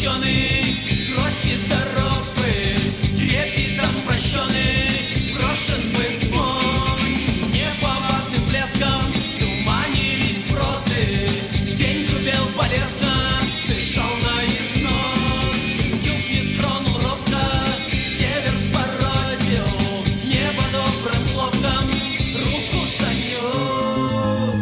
мощеный, крощит дорогы, трепетом прощенный, брошен в измон. Неповадным блеском туманились броды, день грубел полезно, дышал на износ. Юг не тронул робко, север взбородил, небо добрым хлопком руку занес.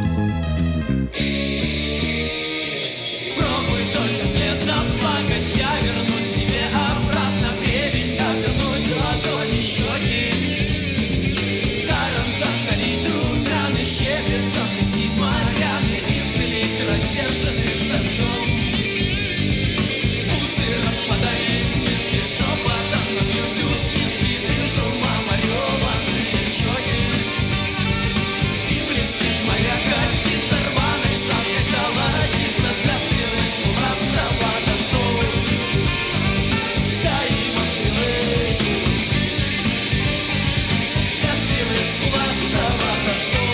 Пробуй только вслед заплакать, я вернусь к тебе обратно, в ревень обернуть ладони щеки. Даром закалить румяный щебет, захлестить морями, исцелить рассерженных дождем. Вкусы расподарить в нитки, шепотом набьюсь у спинки, вижу, мама, реваные щеки. И блестит моя косица рваной шапкой, золотится для стрелы скуластого дождем. Да его стрелы, для стрелы скуластого дождем.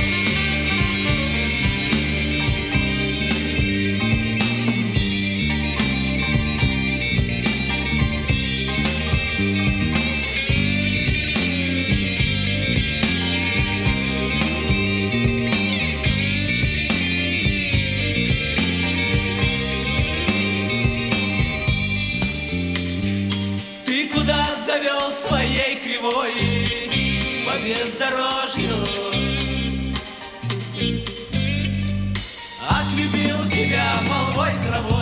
Ты куда завел своей кривой по бездорожью? Отлюбил тебя молвой травой.